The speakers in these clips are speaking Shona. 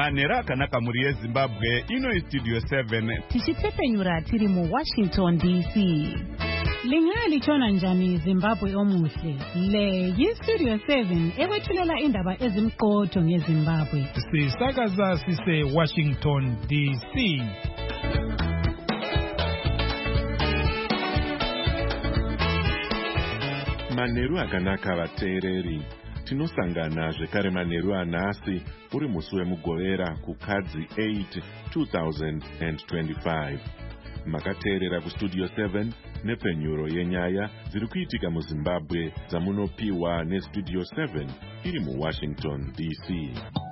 Manheru akanaka muri yeZimbabwe, ino Studio 7. Tichipfepenyura tiri mu Washington DC. Lingali chona njani Zimbabwe omuhle. Le yi-Studio 7 ekwethulela indaba ezimqotho ngeZimbabwe. Sisakaza sise Washington DC. Manheru akanaka vateereri. Tinosangana zvekare manheru anhasi uri musi wemugovera kukadzi 8 2025. Makateerera kuStudio 7 nepfenyuro yenyaya dziri kuitika muZimbabwe dzamunopiwa neStudio 7 iri muWashington DC.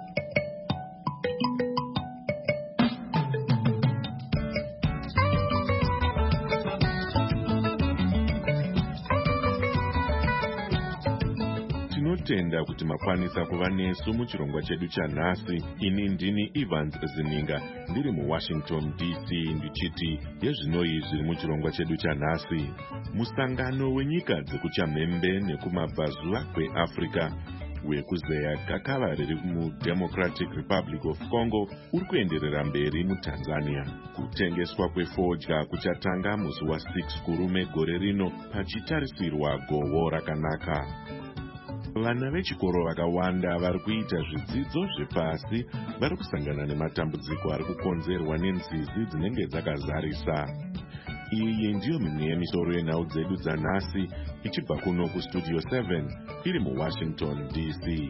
Tinotenda kuti makwanisa kuva nesu muchirongwa chedu chanhasi. Ini ndini Evans Zininga ndiri muWashington DC ndichiti yezvinoi zviri muchirongwa chedu chanhasi. Musangano wenyika dzekuchamhembe nekumabvazuva kweAfrica wekuzeya gakava riri muDemocratic Republic of Congo uri kuenderera mberi muTanzania. Kutengeswa kwefodya kuchatanga musi wa6 kurume gore rino pachitarisirwa gohwo rakanaka. Vana vechikoro vakawanda vari kuita zvidzidzo zvepasi vari kusangana nematambudziko ari kukonzerwa nenzizi dzinenge dzakazarisa. Iyi ndiyo mimwe yemisoro yenhau dzedu dzanhasi ichibva kuno kuStudio 7 iri muWashington DC.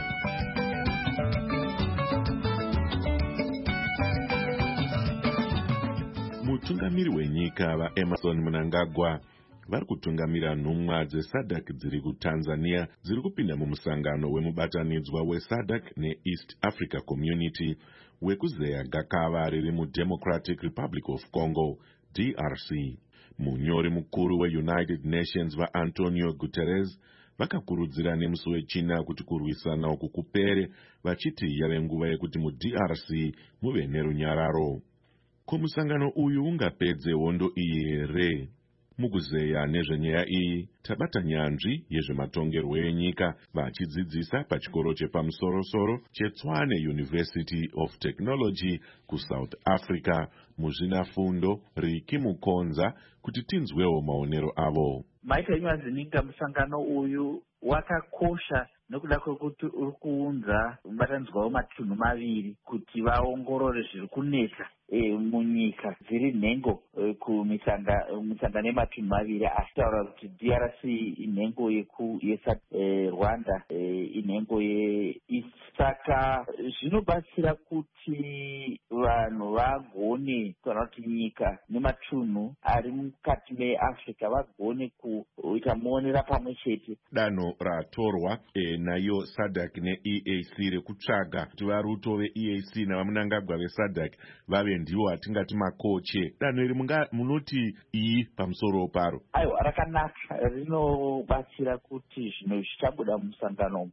Mutungamiri wenyika vaEmerson Mnangagwa vari kutungamira nhumwa dzeSADC dziri kuTanzania dziri kupinda mumusangano wemubatanidzwa weSADC neEast Africa Community wekuzeya gakava riri muDemocratic Republic of Congo DRC. Munyori mukuru weUnited Nations vaAntonio Guterres vakakurudzira nemusi wechina kuti kurwisana uku kupere, vachiti yave nguva yekuti muDRC muve nerunyararo. Ko musangano uyu ungapedze hondo iyi here? Mukuzeya nezvenyaya iyi tabata nyanzvi yezvematongerwo enyika vachidzidzisa pachikoro chepamusorosoro cheTshwane University of Technology kuSouth Africa muzvinafundo Riki Mukonza kuti tinzwewo maonero avo. Maita Zininga, musangano uyu wakakosha nekuda kwekuti uri kuunza mubatanidzwa wematunhu maviri kuti vaongorore zviri kunetsa munyika dziri nhengo kumisangano yematunhu maviri, achitaura kuti DRC inhengo Rwanda inhengo yeEast. Saka zvinobatsira kuti vanhu vagone kana kuti nyika nematunhu ari mukati meAfrica vagone kuita muonera pamwe chete. Danho ratorwa nayo SADC neEAC rekutsvaga kuti varuto veEAC navaMnangagwa veSADC vave ndivo atingati makoche. Danho iri munoti iyi pamusoro paro? Aiwa, rakanaka, rinobatsira kuti zvinhu zvichabuda mumusangano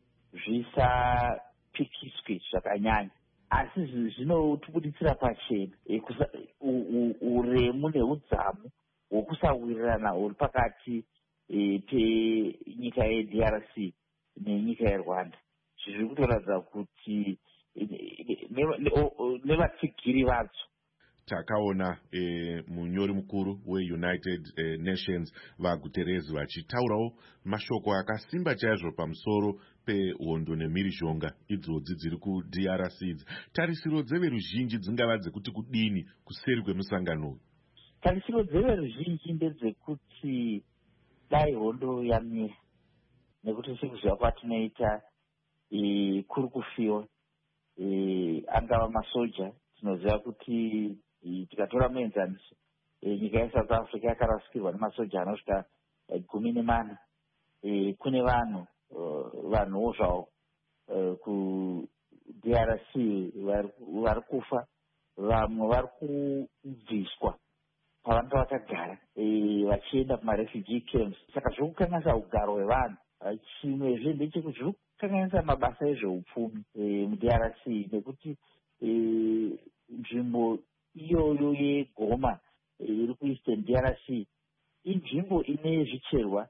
zvisapikiswe zvakanyanya, asi zvinotibuditsira pachena uremu neudzamu hwokusawirirana huri pakati penyika yeDRC nenyika yeRwanda. Zviri kutoratidza kuti nevatsigiri vadzo. Takaona munyori mukuru weUnited Nations vaGuterres vachitaurawo mashoko akasimba chaizvo pamusoro pehondo nemhirizhonga idzodzi dziri kuDRC. Tarisiro dzeveruzhinji dzingava dzekuti kudini kuseri kwemusangano? Tarisiro dzeveruzhinji ndedzekuti dai hondo yamira, nekuti sekuziva kwatinoita kuri kufiwa angava masoja. Tinoziva kuti tikatora muenzaniso nyika yeSouth Africa yakarasikirwa nemasoja anosvika 14. Kune vanhuwo zvavo kuDRC vari kufa, vamwe vari kubviswa pavanenge vakagara vachienda kumarefugee camps. Saka zviri kukanganisa ugaro hwevanhu. Chimwezve ndechekuti zviri kukanganisa mabasa ezveupfumi muDRC, nekuti nzvimbo iyoyo yeGoma iri kuEastern DRC inzvimbo ine zvicherwa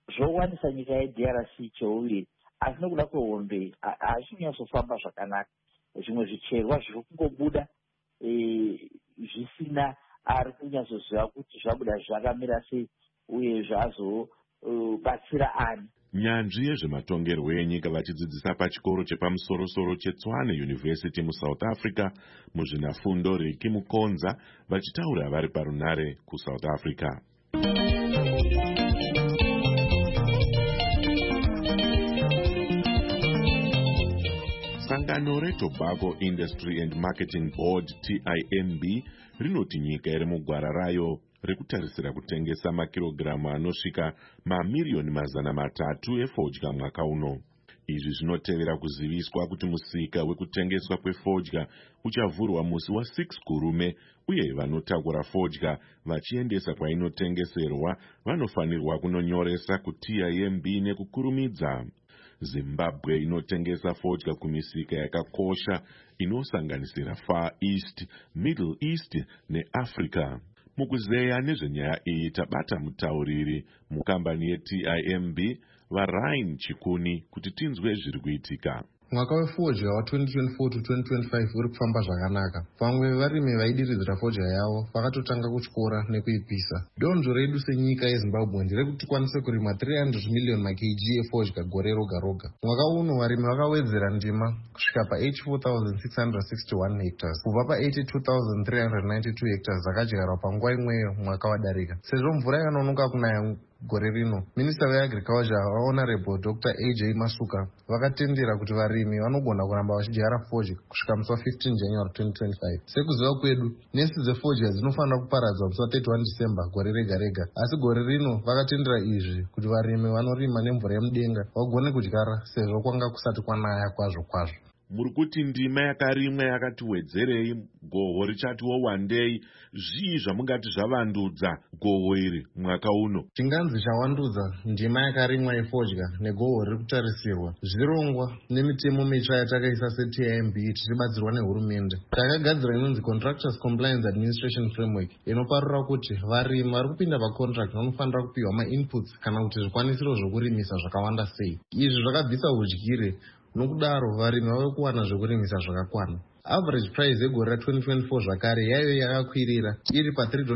zvowanisa nyika yeDRC cheuviri, asi nekuda kwehondo hachinyasofamba zvakanaka. Zvimwe zvicherwa zviri kungobuda zvisina ari kunyatsoziva kuti zvabuda zvakamira sei uye zvazobatsira ani. Nyanzvi yezvematongerwo enyika vachidzidzisa pachikoro chepamusoro-soro cheTshwane University muSouth Africa muzvinafundo Riki Mukonza vachitaura vari parunare kuSouth Africa. Sangano reTobacco Industry and Marketing Board TIMB rinoti nyika iri mugwara rayo rekutarisira kutengesa makirogiramu anosvika mamiliyoni 300 efodya mwaka uno. Izvi zvinotevera kuziviswa kuti musika wekutengeswa kwefodya uchavhurwa musi wa6 Kurume uye vanotakura fodya vachiendesa kwainotengeserwa vanofanirwa kunonyoresa kuTIMB nekukurumidza. Zimbabwe inotengesa fodya kumisika yakakosha inosanganisira Far East, Middle East neAfrica. Mukuzeya nezvenyaya iyi tabata mutauriri mukambani yeTIMB vaRyan Chikuni kuti tinzwe zviri kuitika. Mwaka wefodya wa2024 to 2025 uri kufamba zvakanaka. Vamwe vevarimi vaidiridzira fodya yavo vakatotanga kutyora nekuipisa. Donzvo redu senyika yeZimbabwe nderekuti tikwanise kurima 300 miliyoni makg efodya gore roga roga. Mwaka uno varimi vakawedzera ndima kusvika pa84,661 hectares kubva pa82,392 hectares dzakadyarwa panguva imweyo mwaka wadarika. Sezvo mvura yakanonoka kunaya gore rino, Minista weAgriculture Honorable Dr. AJ Masuka vakatendera kuti varimi vanogona kuramba vachidyara fodya kusvika musi wa15 January 2025. Sekuziva kwedu, nesi dzefodya dzinofanira kuparadzwa musi wa31 December gore rega rega, asi gore rino vakatendera izvi kuti varimi vanorima nemvura yemudenga vagone kudyara sezvo kwanga kusati kwanaya kwazvo kwazvo. Muri kuti ndima yakarimwa yakati wedzerei, gohwo richatiwo wandei, zvii zvamungati zvavandudza gohwo iri mwaka uno? Chinganzi chawandudza ndima yakarimwa yefodya negohwo riri kutarisirwa zvirongwa nemitemo mitsva yatakaisa seTIMB tichibatsirwa nehurumende. Takagadzira inonzi Contractors Compliance Administration Framework inoparura kuti varimi vari kupinda pacontract vanofanira kupiwa mainputs kana kuti zvikwanisiro zvokurimisa zvakawanda sei. Izvi zvakabvisa udyire, nokudaro varimi vave kuwana zvokurimisa zvakakwana. Average price yegore ra2024 zvakare yayo yakakwirira iri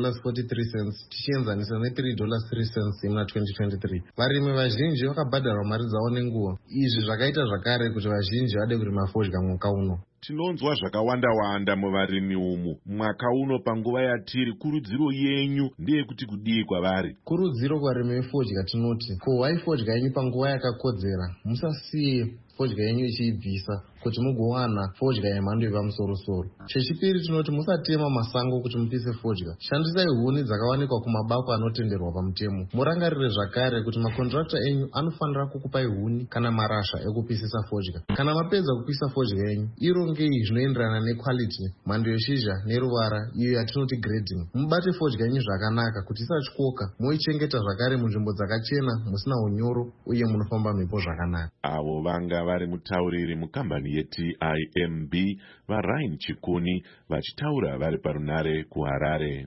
pa$3.43 tichienzanisa ne$3.03 imuna 2023. Varimi vazhinji vakabhadharwa mari dzavo nenguva. Izvi zvakaita zvakare kuti vazhinji vade kurima fodya mwaka uno. Tinonzwa zvakawanda-wanda muvarimi umu. Mwaka uno panguva yatiri, kurudziro yenyu ndeyekuti kudii kwavari? Kurudziro kwarimi vefodya tinoti, kohwai fodya yenyu panguva yakakodzera. Musasiye fodya yenyu ichiibvisa kuti mugowana fodya yemhando yepamusoro-soro. Chechipiri tinoti musatema masango kuti mupise fodya. Shandisai huni dzakawanikwa kumabako anotenderwa pamutemo. Murangarire zvakare kuti makontrakta enyu anofanira kukupai huni kana marasha ekupisisa fodya. Kana mapedza kupisa fodya yenyu, irongei zvinoenderana nequality, mhando yeshizha neruvara, iyo yatinoti grading. Mubate fodya yenyu zvakanaka kuti isatyoka, moichengeta zvakare munzvimbo dzakachena, musina unyoro uye munofamba mhepo zvakanaka. Avo vanga vari mutauriri mukambani yeTIMB vaRyan Chikuni vachitaura vari parunare kuHarare.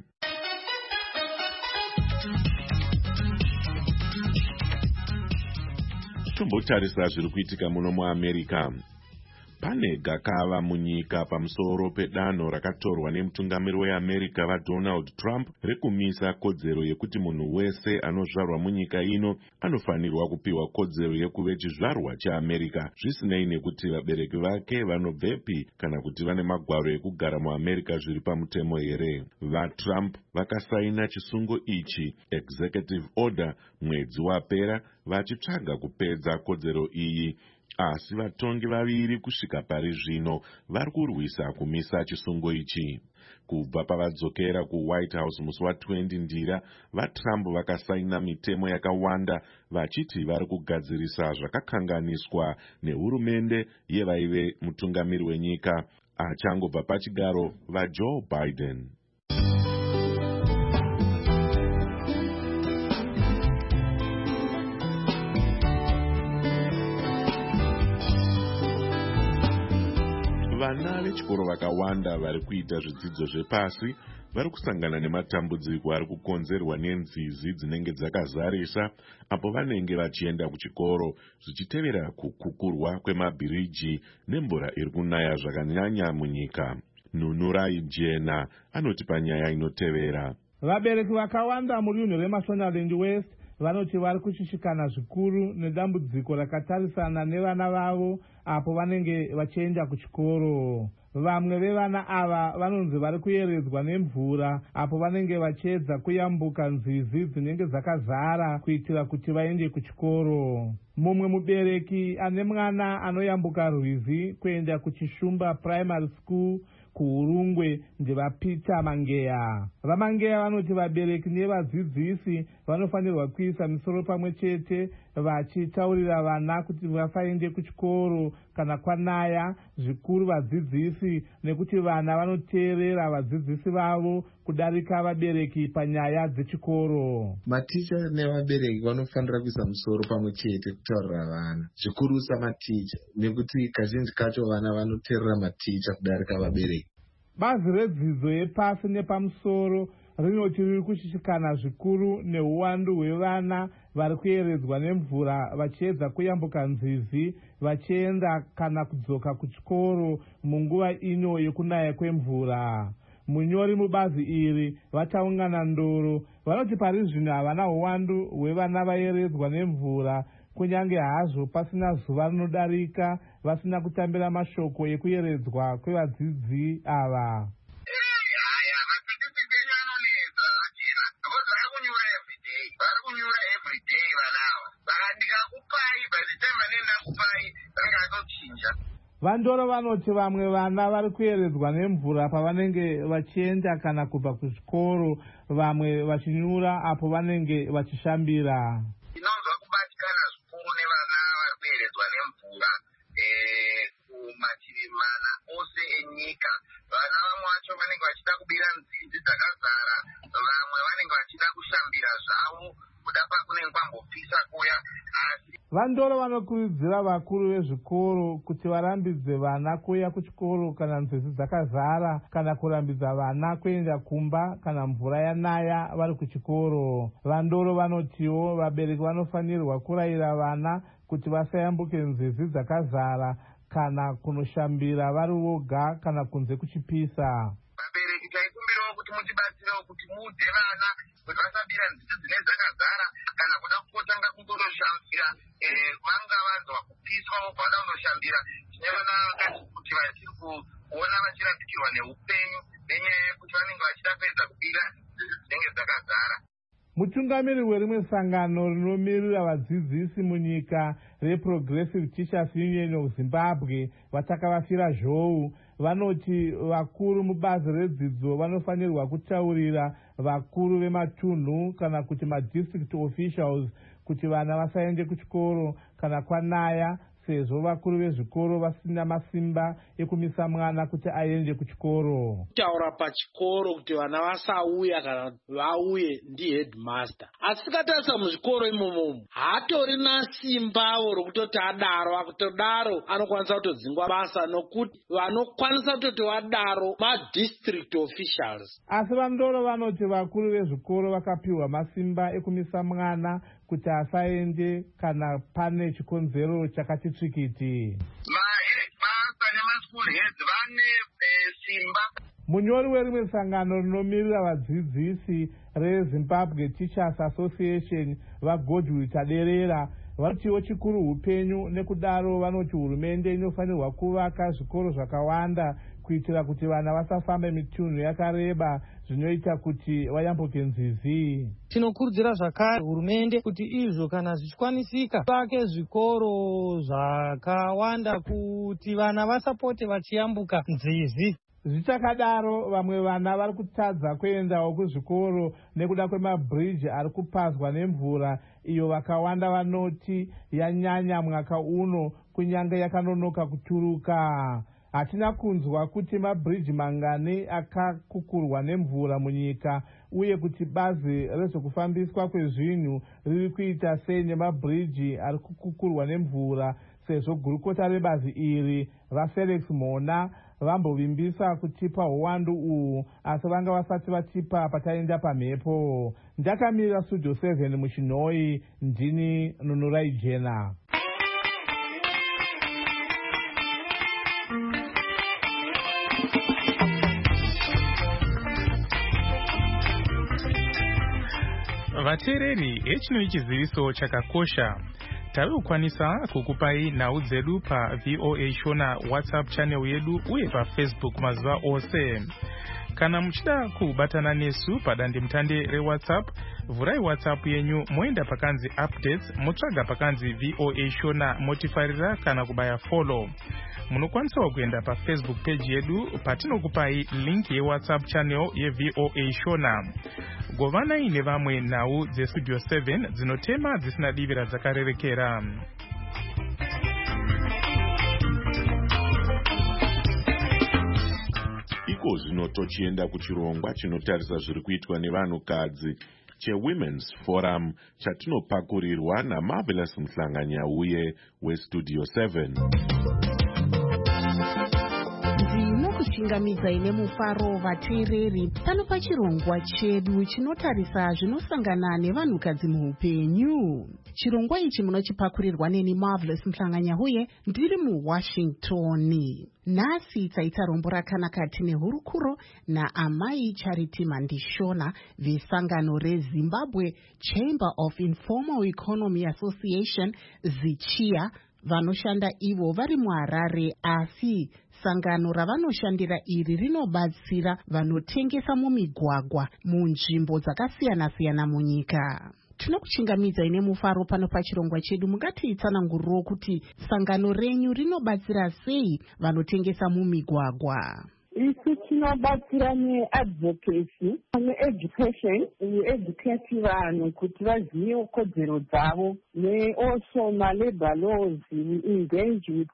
Tombotarisa zviri kuitika muno muAmerica. Pane gakava munyika pamusoro pedanho rakatorwa nemutungamiri weAmerica vaDonald Trump rekumisa kodzero yekuti munhu wese anozvarwa munyika ino anofanirwa kupiwa kodzero yekuve chizvarwa cheAmerica zvisinei nekuti vabereki vake vanobvepi kana kuti vane magwaro ekugara muAmerica zviri pamutemo here. VaTrump vakasaina chisungo ichi, executive order, mwedzi wapera vachitsvaga kupedza kodzero iyi. Asi vatongi vaviri kusvika pari zvino vari kurwisa kumisa chisungo ichi. Kubva pavadzokera kuWhite House musi wa20 Ndira, vaTrump vakasaina mitemo yakawanda vachiti vari kugadzirisa zvakakanganiswa nehurumende yevaive mutungamiri wenyika achangobva pachigaro vaJoe Biden. vana vechikoro vakawanda vari kuita zvidzidzo zvepasi vari kusangana nematambudziko ari kukonzerwa nenzizi dzinenge dzakazarisa apo vanenge vachienda kuchikoro, zvichitevera kukukurwa kwemabhiriji nemvura iri kunaya zvakanyanya munyika. Nunurai Jena anoti panyaya inotevera. Vabereki vakawanda muri unhu reMashonaland West vanoti vari kushishikana zvikuru nedambudziko rakatarisana nevana vavo apo vanenge vachienda kuchikoro. Vamwe vevana ava vanonzi vari kuyeredzwa nemvura apo vanenge vachiedza kuyambuka nzizi dzinenge dzakazara kuitira kuti vaende kuchikoro. Mumwe mubereki ane mwana anoyambuka rwizi kuenda kuChishumba Primary School kuUrungwe ndevaPeter Mangeya. VaMangeya vanoti vabereki nevadzidzisi vanofanirwa kuisa misoro pamwe chete vachitaurira vana kuti vasaende kuchikoro kana kwanaya, zvikuru vadzidzisi, nekuti vana vanoteerera vadzidzisi vavo kudarika vabereki panyaya dzechikoro. Maticha nevabereki vanofanira kuisa musoro pamwe chete kutaurira vana, zvikurusa maticha, nekuti kazhinji kacho vana vanoteerera maticha kudarika vabereki. Bazi redzidzo yepasi nepamusoro rinoti riri kushishikana zvikuru neuwandu hwevana vari kuyeredzwa nemvura vachiedza kuyambuka nzizi vachienda kana kudzoka kuchikoro munguva ino yekunaya kwemvura. Munyori mubazi iri vataungana ndoro vanoti pari zvino havana uwandu hwevana vayeredzwa nemvura, kunyange hazvo pasina zuva rinodarika vasina kutambira mashoko ekuyeredzwa kwevadzidzi ava. Vandoro vanoti vamwe vana vari kuyeredzwa nemvura pavanenge vachienda kana kubva kuchikoro, vamwe vachinyura apo vanenge vachishambira. Inonzwa kubatikana zvikuru nevana vari kuyeredzwa nemvura kumativi mana ose enyika. Vana vamwe vacho vanenge vachida kubira nzizi dzakazara, vamwe vanenge vachida kushambira zvavo kuda pakunenge kwambopisa kuya. Vandoro vanokurudzira vakuru vezvikoro kuti varambidze vana kuya kuchikoro kana nzizi dzakazara, kana kurambidza vana kuenda kumba kana mvura yanaya vari kuchikoro. Vandoro vanotiwo vabereki vanofanirwa kurayira vana kuti vasayambuke nzizi dzakazara kana kunoshambira vari voga kana kunze kuchipisa. Vabereki taikumbirawo kuti mutibatsirewo kuti muudze vana kuti vasabira nzizi dzinenge dzakazara kana kuda kutanga kundoshambira vanga vanzwa kupiswa vobvada kundoshambira. Tinoona kuti vachiri kuona vachirapikirwa neupenyu nenyaya yekuti vanenge vachida kuedza kubira nzizi dzinenge dzakazara. Mutungamiri werimwe sangano rinomirira vadzidzisi munyika reProgressive Teachers Union of Zimbabwe vatakavafira zhou vanoti vakuru mubazi redzidzo vanofanirwa kutaurira vakuru vematunhu kana kuti madistrict officials kuti vana vasaende kuchikoro kana kwanaya, sezvo vakuru vezvikoro vasina masimba ekumisa mwana kuti aende kuchikoro. Kutaura pachikoro kuti vana vasauya kana vauye ndiheadmaster. Asi tikatarisa muzvikoro imomo hatorina simbawo rokutoti adaro, akutodaro anokwanisa kutodzingwa basa, nokuti vanokwanisa kutoti vadaro madistrict officials. Asi vandoro vanoti vakuru vezvikoro vakapiwa masimba ekumisa mwana kuti asaende kana pane chikonzero chakati tsvikiti. Maheadmaster nemaschool heads vane simba. Munyori werimwe sangano rinomirira vadzidzisi reZimbabwe Teachers Association vaGodwill Taderera vanotiwo chikuru upenyu, nekudaro vanoti hurumende inofanirwa kuvaka zvikoro zvakawanda kuitira kuti vana vasafambe mitunhu yakareba zvinoita kuti vayambuke nzizi. Tinokurudzira zvakare hurumende kuti izvo kana zvichikwanisika vake zvikoro zvakawanda kuti vana vasapote vachiyambuka nzizi. Zvichakadaro vamwe vana vari kutadza kuendawo kuzvikoro nekuda kwemabhiriji ari kupazwa nemvura iyo vakawanda vanoti yanyanya mwaka uno kunyange yakanonoka kuturuka. Hatina kunzwa kuti mabhiriji mangani akakukurwa nemvura munyika uye kuti bazi rezvekufambiswa kwezvinhu riri kuita sei nemabhiriji ari kukukurwa nemvura, sezvo gurukota rebazi iri vaFelix Mona vambovimbisa kutipa uwandu uhu, asi vanga vasati vatipa pataenda pamhepo. Ndakamirira Studio 7 muchinhoi, ndini Nunurai Jena. Vateereri, echino chiziviso chakakosha. Tave kukwanisa kukupai nhau dzedu pa VOA Shona WhatsApp channel yedu uye pa Facebook mazuva ose. Kana muchida kubatana nesu padandemutande reWhatsApp, vurai WhatsApp yenyu moenda pakanzi updates, motsvaga pakanzi VOA Shona, motifarira kana kubaya follow. Munokwanisawo kuenda pa Facebook page yedu patinokupai link yeWhatsApp channel yeVOA Shona. Govanai nevamwe nhau dzeStudio 7 dzinotema dzisina divira dzakarerekera. Iko zvino tochienda kuchirongwa chinotarisa zviri kuitwa nevanhukadzi cheWomen's Forum chatinopakurirwa naMarvelous Mhlanganyauye weStudio 7. Ndinokuchingamidza ine mufaro vateereri pano pachirongwa chedu chinotarisa zvinosangana nevanhukadzi muupenyu. Chirongwa ichi munochipakurirwa neni Marvelous Mhlanganyauye ndiri muWashington. Nhasi taita rombo rakanaka tine hurukuro naamai Charity Mandishona vesangano reZimbabwe Chamber of Informal Economy Association ZICHIA, vanoshanda ivo vari muHarare, asi sangano ravanoshandira iri rinobatsira vanotengesa mumigwagwa munzvimbo dzakasiyana-siyana munyika. Tinokuchingamidza ine mufaro pano pachirongwa chedu. Mungatiitsananguriro kuti sangano renyu rinobatsira sei vanotengesa mumigwagwa? Isu tinobatsira neadvocacy needucation, educate vanhu kuti vazive kodzero dzavo, also malabor laws. We engage with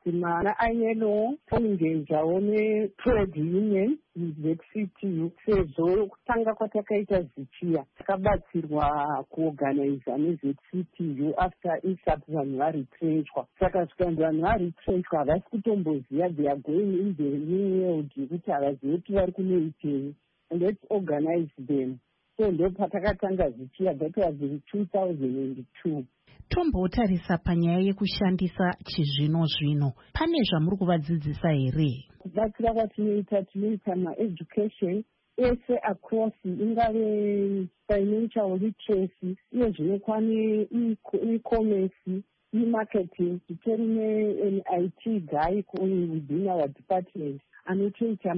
ILO, engagewo netrade union ZCTU. Sezvo kutanga kwatakaita ZICHIA takabatsirwa kuorganiza neZCTU after isati vanhu varetrenchwa. Saka zvikanzi vanhu varetrenchwa havasi kutomboziva they are going in the new world kuti havazivi kuti vari kunoitei, and let's organize them. So ndo patakatanga ZICHIA. That was in 2002. Tombotarisa panyaya yekushandisa chizvino-zvino. Pane zvamuri kuvadzidzisa here? Kubatsira kwatinoita education ese across, ingave financial literacy, iyo zvinokwane e-commerce, e-marketing. Titori ne-IT guy within our department anotoita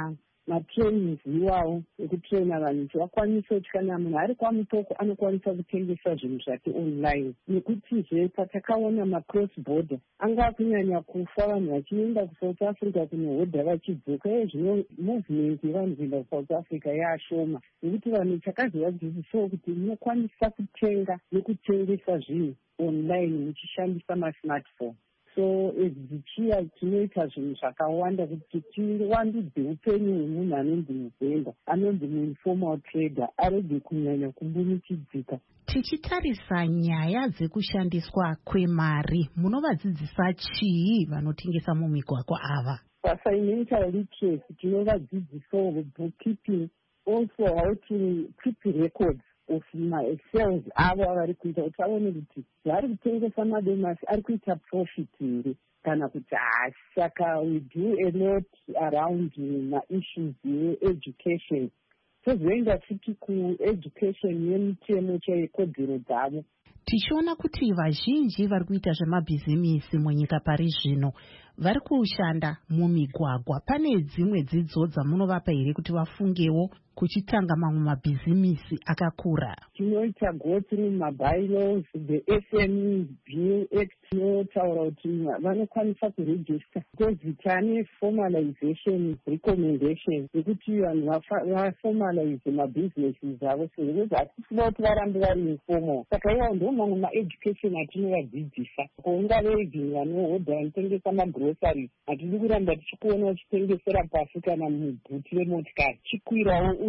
matrainings iwawo ekutraina vanhu kuti vakwanise kuti kana munhu ari kwamutoko anokwanisa kutengesa zvinhu zvake online. Nekutizve patakaona macross border anga kunyanya kufa vanhu vachienda kuSouth Africa kunohodha vachidzoka, zvino movement yevanhu kuenda kuSouth Africa yaashoma, nekuti vanhu chakazovadzidzisawo kuti munokwanisa kutenga nekutengesa zvinhu online muchishandisa masmartphone. So ZICHIA tinoita zvinhu zvakawanda kuti tiwandudze upenyu hwemunhu anonzi muvenda, anonzi muinformal trader, arege kunyanya kumbunikidzika. Tichitarisa nyaya dzekushandiswa kwemari, munovadzidzisa chii vanotengesa mumigwagwa ava? Financial literacy tinovadzidzisawo bookkeeping, also how to keep records of my sales avo avari kuita, kuti aone kuti vari kutengesa madomasi ari kuita profit here kana kuti haasi. Saka we do a lot around maissues yeeducation. Tozoenda futi kueducation yemitemo chaikodzero dzavo. Tichiona kuti vazhinji vari kuita zvemabhizimisi munyika pari zvino vari kushanda mumigwagwa. Pane dzimwe dzidzo dzamunovapa here kuti vafungewo kuchitanga mamwe mabhizimisi akakura? Tinoita go through mabylaws, the SME Bill Act inotaura kuti vanokwanisa kuregister. Because tane formalization recommendation yekuti vanhu vaformalize mabusinesses avo, sezvo hatisida kuti varambe vari informal. Saka iwawo ndo mamwe maeducation atinovadzidzisa. Ungave even vanohodha vanotengesa magroceries, hatidi kuramba tichikuona uchitengesera pasi kana mubhuti remotikari chikwirawo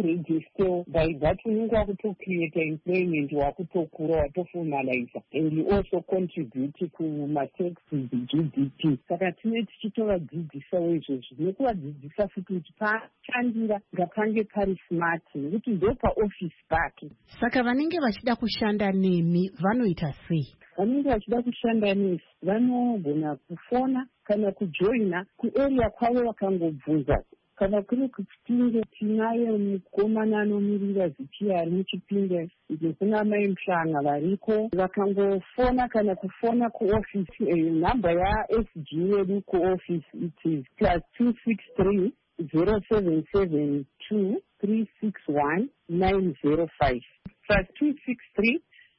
vakuregister by that unenge wakutocreata employment, wakutokura, watoformaliza, and you also contribute kumataxes GDP. Saka tine tichitovadzidzisawo izvozvo nekuvadzidzisa futi kuti pashandira ngapange pari smart, nekuti ndo paoffice pake. Saka vanenge vachida kushanda nemi vanoita sei? Vanenge vachida kushanda nesi vanogona kufona kana kujoina kuarea kwavo vakangobvunza. Kana kuri kuchipinge tinaye mukomana anomirira zvichiyari muchipinge kuna mai Mhlanga variko, vakangofona kana kufona kuofisi. Namba yaSG yedu kuofisi it is +263 0772 361 905 +263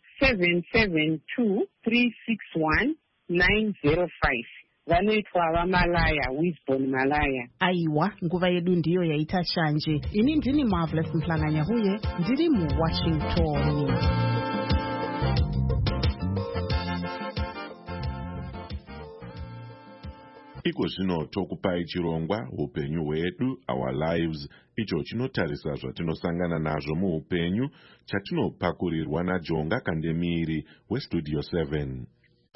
772 361 905. Vanoitwa vamalaya, Wisbon Malaya. Aiwa, nguva yedu ndiyo yaita shanje. Ini ndini Marvelous Mhlanga Nyahuye, ndiri muWashington. Iko zvino tokupai chirongwa upenyu hwedu, our lives, icho chinotarisa zvatinosangana nazvo muupenyu, chatinopakurirwa naJonga Kandemiri weStudio 7.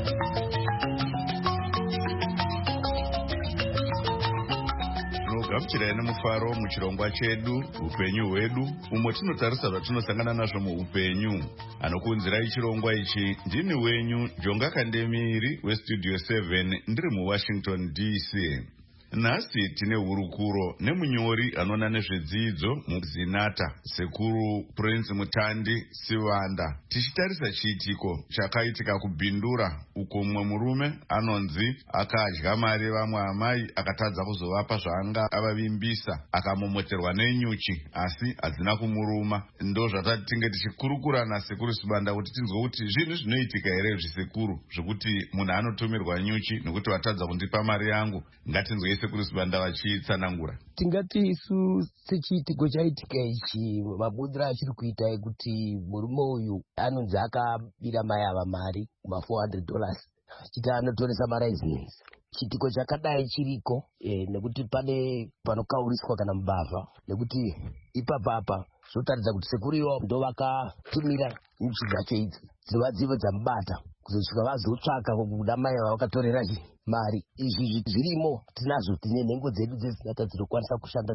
Gamuchirai nemufaro muchirongwa chedu upenyu hwedu, umwe tinotarisa zvatinosangana nazvo muupenyu. Anokuunzirai chirongwa ichi ndini wenyu Jonga Kandemiri weStudio 7, ndiri muWashington DC. Nhasi tine hurukuro nemunyori anoona nezvedzidzo muZinata, Sekuru Prince Mutandi Sivanda. Tichitarisa chiitiko chakaitika kuBhindura, uko mumwe murume anonzi akadya mari vamwe amai akatadza kuzovapa zvaanga avavimbisa, akamomoterwa nenyuchi asi hadzina kumuruma. Ndo zvatatinge tichikurukura naSekuru Sivanda kuti tinzwe kuti zvinhu zvinoitika here zvisekuru zvekuti munhu anotumirwa nyuchi nekuti watadza kundipa mari yangu. Ngatinzwe Sekuru Sivanda vachitsanangura. Tingati isu sechiitiko chaitika ichi mabudira achiri kuita ekuti murume uyu anonzi akabira mai ava mari $400 chiti anotoresa maraizinesi. Chiitiko chakadai chiriko nekuti pane panokauriswa kana mbavha, nekuti ipapapa zvotaridza kuti sekuru iwo ndo vakatumira nyuchi dzacho idzi dzinova dzivo dzamubata kuzosvika vazotsvaka kuda mai vakatorera mari. Izvi zvirimo tinazvo, tine nhengo dzedu dzezinata dzinokwanisa kushanda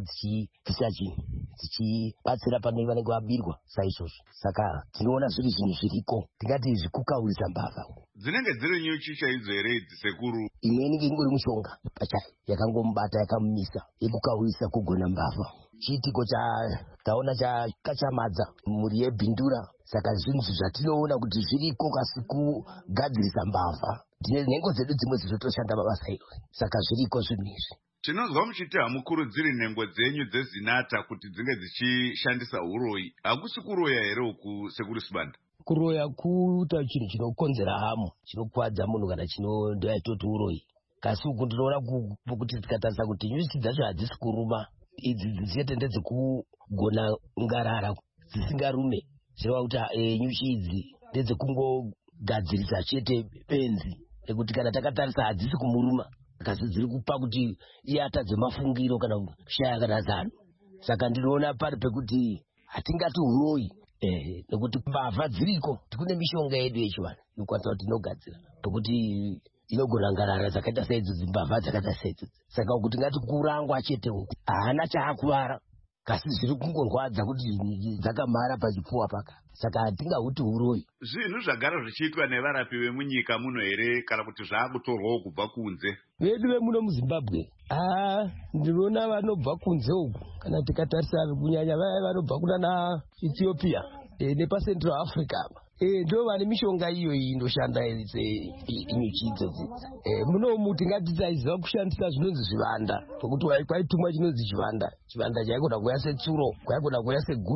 dzichibatsira pane vanenge vabirwa saizvozvo. Saka tinoona zviri zvinhu zviriko, tingati zvikukaurisa mbavha. Dzinenge dziri nyuchi chaidzo here idzi sekuru? Imwe inenge ingori mushonga pachayo yakangomubata yakamumisa yekukaurisa kugona mbavha. Chiitiko taona chakachamadza mhuri yeBhindura. Saka zvinhu zvatinoona kuti zviriko kasi kugadzirisa mbavha. Tine nhengo dzedu dzimwe dzizotoshanda mabasa iwayo. Saka zviriko zvinhu izvi. Tinonzwa muchiti hamukurudziri nhengo dzenyu dzeZinata kuti dzinge dzichishandisa uroyi. Hakusi kuroya here uku Sekuru Sivanda? Kuroya kuita chinhu chinokonzera hamu, chinokwadza munhu kana ndoyatoti uroyi. Kasi uku ndinoona kuti tikatarisa kuti nyuchi dzacho hadzisi kuruma, idzi dzisiete ndedzekugona ngarara dzisingarume. Zvireva kuti nyuchi idzi ndedzekungogadzirisa chete benzi, nekuti kana takatarisa hadzisi kumuruma, kasi dziri kupa kuti iye atadze mafungiro kana kushaya kana zano. Saka ndinoona pari pekuti hatingati uroyi, nekuti mbavha dziriko, tikune mishonga yedu yechivanhu inokwanisa kuti inogadzira pekuti inogona ngarara dzakaita saidzo dzimbavha dzakaita saidzo. Saka kuti ngati kurangwa chete uku haana chaakuvara, kasi zviri kungorwadza kuti dzakamhara pachipfuwa paka. Saka hatingahuti uroyi. Zvinhu zvagara zvichiitwa nevarapi vemunyika muno here kana kuti zvaakutorwawo kubva kunze? Vedu vemuno muZimbabwe ndinoona vanobva kunze uku, kana tikatarisa kunyanya vaya vanobva kunana Ethiopia nepaCentral Africa ndo vane mishonga iyo inoshanda nyuchi idzodzi. Munomu tingati taiziva kushandisa zvinonzi zvivanda, pokuti kwaitumwa chinonzi chivanda chaigona kuya setsuro, kwaigona kuya segudo,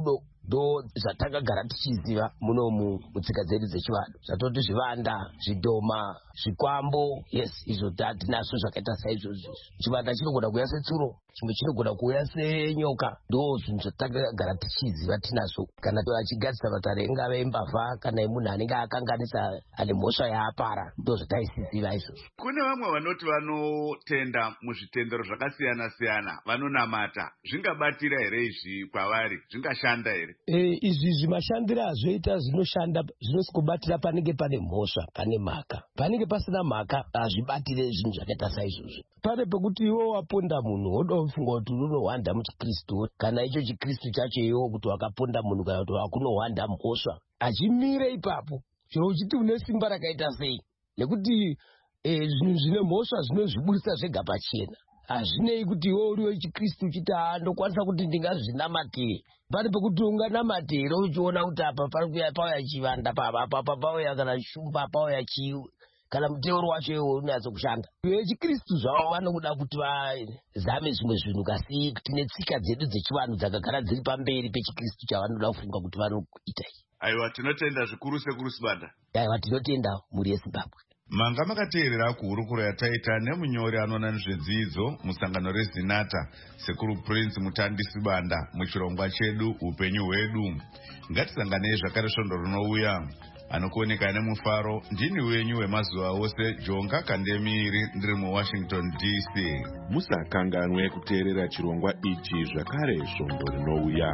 ndo zvatakagara tichiziva munomu mutsika dzedu dzechivanhu, zvatoti zvivanda, zvidhoma, zvikwambo. Yes, izvo tinazvo zvakaita saizvozvo. Chivanda chinogona kuuya setsuro, chimwe chinogona kuuya senyoka. Ndo zvinhu zvatakagara tichiziva tinazvo. Kana achigadzisa vatare ingave mbavha kana yemunhu anenge akanganisa ane mhosva yaapara, ndo zvataisiziva izvozvo. Kune vamwe vanoti vanotenda muzvitendero zvakasiyana siyana, vanonamata. Zvingabatira here izvi kwavari? Zvingashanda here? Izvi zvimashandiro azvoita zvinoshanda, zvinosikubatira panenge pane mhosva, pane mhaka. Panenge pasina mhaka hazvibatire zvinhu zvakaita saizvozvo. Pane pekuti iwo waponda munhu woda kufunga kuti unohwanda muchikristu, kana icho chikristu chacho iwo kuti wakaponda munhu kana kuti wakunohwanda mhosva. Achimire ipapo chero uchiti une simba rakaita sei, nekuti zvinhu zvine mhosva zvinozvibudisa zvega pachena. Hazvinei kuti iwe uri wechikristu uchiti ndokwanisa kuti ndingazvinamatire. Pane pekuti unganamatire uchiona kuti apa pauya chivanda, apa pauya kana shumba, pauya chiu, kana muteuro wacho iwe unatso kushanda. Vechikristu zvavo vanoda kuti vazame zvimwe zvinhu, kasi tine tsika dzedu dzechivanhu dzakagara dziri pamberi pechikristu chavanoda kufunga kuti vanoita. Aiwa, tinotenda zvikuru sekuru Sibanda. Aiwa, tinotenda muri yeZimbabwe. Manga makateerera kuhurukuro yataita nemunyori anoona nezvedzidzo musangano reZinata, sekuru Prince Mutandi Sibanda, muchirongwa chedu upenyu hwedu. Ngatisanganei zvakare svondo rinouya. Anokuoneka nemufaro ndini wenyu wemazuva ose, Jonga Kandemiri, ndiri muWashington DC. Musakanganwe kuteerera chirongwa ichi zvakare svondo rinouya.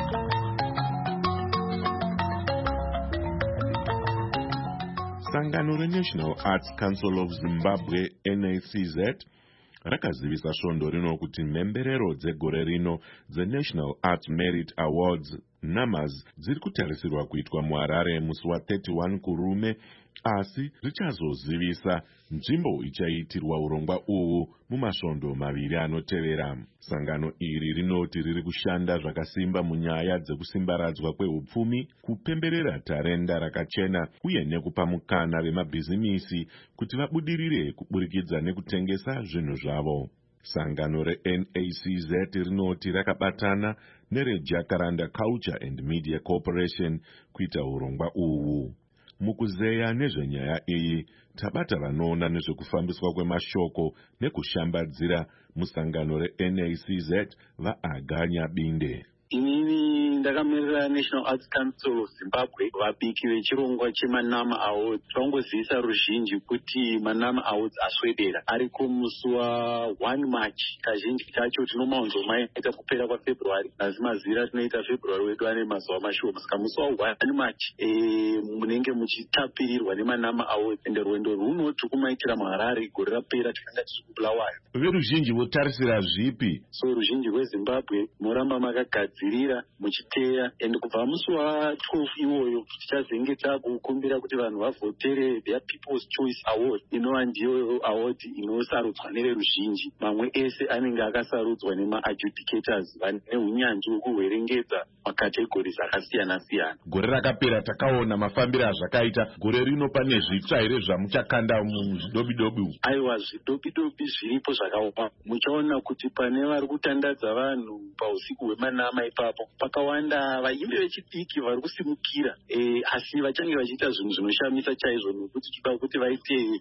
Sangano reNational Arts Council of Zimbabwe, NACZ, rakazivisa svondo rino kuti mhemberero dzegore rino dzeNational Arts Merit Awards NAMAs dziri kutarisirwa kuitwa muHarare musi wa31 kurume, asi richazozivisa nzvimbo ichaitirwa urongwa uhu mumasvondo maviri anotevera. Sangano iri rinoti riri kushanda zvakasimba munyaya dzekusimbaradzwa kwehupfumi, kupemberera tarenda rakachena uye nekupa mukana vemabhizimisi kuti vabudirire kuburikidza nekutengesa zvinhu zvavo. Sangano reNACZ rinoti rakabatana nereJacaranda Culture and Media Corporation kuita urongwa uhu. Mukuzeya nezvenyaya iyi, tabata vanoona nezvekufambiswa kwemashoko nekushambadzira musangano reNACZ vaAganya Binde. Inini ndakamirira National Arts Council of Zimbabwe, vabiki vechirongwa chemanama awards. Zvangozivisa ruzhinji kuti manama awards aswedera ariko musi wa1 March. Kazhinji kacho tinomaunzo maita kupera kwaFebruary, asi mazira tinoita February wedu ane mazuva mashoma. Saka musi wa1 March munenge muchitapirirwa nemanama awards, ende rwendo runo tikumaitira muHarare gore rapera tikanga tiri kuBulawayo. Veruzhinji votarisira zvipi? So ruzhinji rweZimbabwe moramba makagadzirira muchiteya, ende kubva musi wa12 iwoyo tichazenge takukumbira kuti vanhu vavhotere their People's Choice Award, inova ndiyo award inosarudzwa neveruzhinji. Mamwe ese anenge akasarudzwa nemaadjudicators vane unyanzvi hwekuverengedza makategories akasiyana siyana. Gore rakapera takaona mafambiro azvakaita. Gore rino pane zvitsva here zvamuchakanda muzvidobidobi? Aiwa, zvidobidobi zviripo zvakaoma. Muchaona kuti pane vari kutandadza vanhu pausiku hwemanama ipapo pakawanda vaimbi vechidiki vari kusimukira, asi vachange vachiita zvinhu zvinoshamisa chaizvo, nekuti toda kuti vaite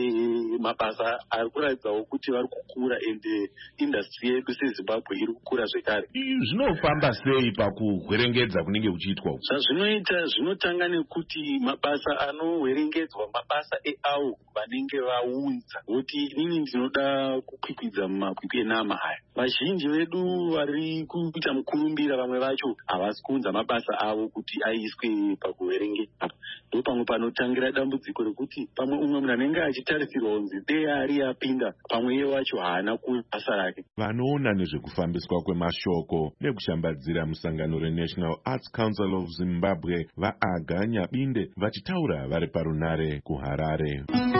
mabasa ari kuratidzawo kuti vari kukura, ende industry yedu seZimbabwe iri kukura zvekare. Zvinofamba sei pakuhwerengedza kunenge kuchiitwa? Zvazvinoita zvinotanga nekuti mabasa anohwerengedzwa mabasa eavo vanenge vaunza, kuti inini ndinoda kukwikwidza mumakwikwi enama aya. Vazhinji vedu vari kuita mukurumbira, vamwe vacho havasi kuunza mabasa avo kuti aiswe pakuverengedza. Ndo pamwe panotangira dambudziko rekuti pamwe umwe munhu anenge achitarisirwa kunzi dei ari apinda, pamwe iye wacho haana kubasa rake. Vanoona nezvekufambiswa kwemashoko nekushambadzira musangano reNational Arts Council of Zimbabwe vaAganya Binde vachitaura vari parunare kuHarare.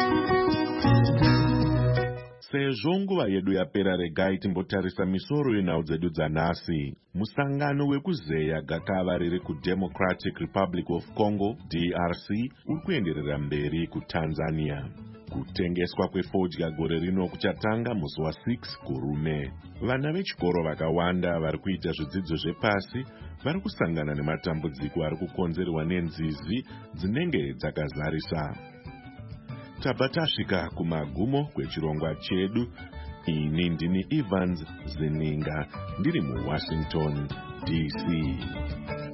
Sezvo nguva yedu yapera, regai timbotarisa misoro yenhau dzedu dzanhasi. Musangano wekuzeya gakava riri kuDemocratic Republic of Congo, DRC, uri kuenderera mberi kuTanzania. kutengeswa kwefodya gore rino kuchatanga musi wa6 kurume. Vana vechikoro vakawanda vari kuita zvidzidzo zvepasi vari kusangana nematambudziko ari kukonzerwa nenzizi dzinenge dzakazarisa. Tabva tasvika kumagumo kwechirongwa chedu. Ini ndini Evans Zeninga ndiri muWashington DC.